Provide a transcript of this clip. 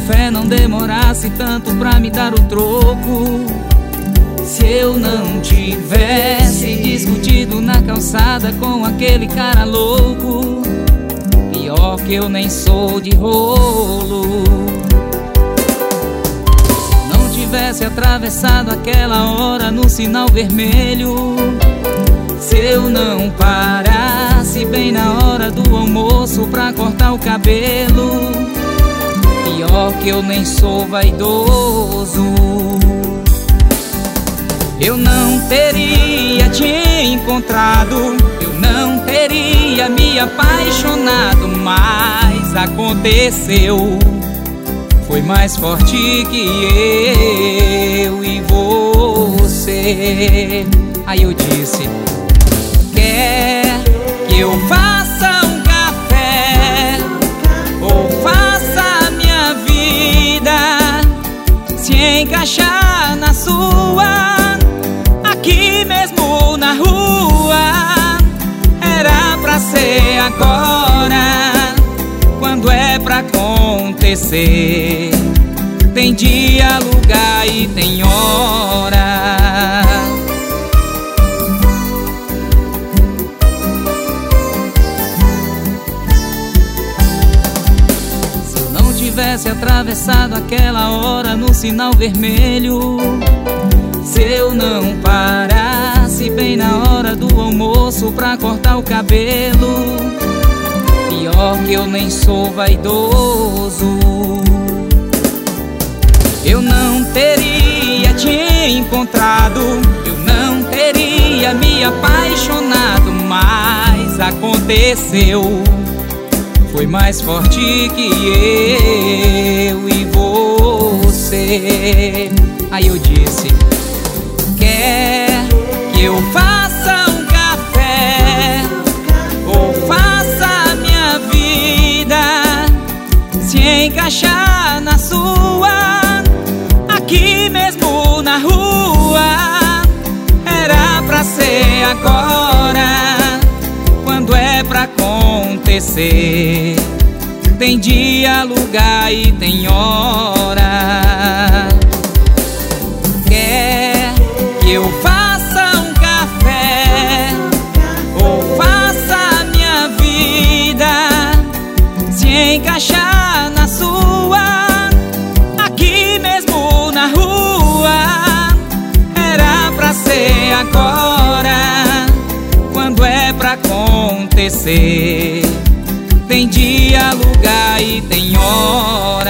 fé não demorasse tanto pra me dar o troco. Se eu não tivesse discutido na calçada com aquele cara louco, pior que eu nem sou de rolo. Se não tivesse atravessado aquela hora no sinal vermelho, se eu não parasse bem na hora do almoço pra cortar o cabelo, pior que eu nem sou vaidoso. Eu não teria te encontrado, eu não teria me apaixonado, mas aconteceu. Foi mais forte que eu e você. Aí eu disse: quer que eu faça um café ou faça minha vida se encaixar na sua? Aqui mesmo na rua, era pra ser agora. Quando é pra acontecer, tem dia, lugar e tem hora. Se eu não tivesse atravessado aquela hora no sinal vermelho, se eu não parasse bem na hora do almoço pra cortar o cabelo, pior que eu nem sou vaidoso. Eu não teria te encontrado, eu não teria me apaixonado, mas aconteceu. Foi mais forte que eu e você. Aí eu disse: quer que eu faça um café ou faça minha vida se encaixar na sua? Aqui mesmo na rua, era pra ser agora. Quando é pra acontecer, tem dia, lugar e tem hora. Quer que eu faça um café ou faça minha vida se encaixar na sua? Aqui mesmo na rua, era pra ser agora. Quando é pra acontecer, tem dia, lugar e tem hora.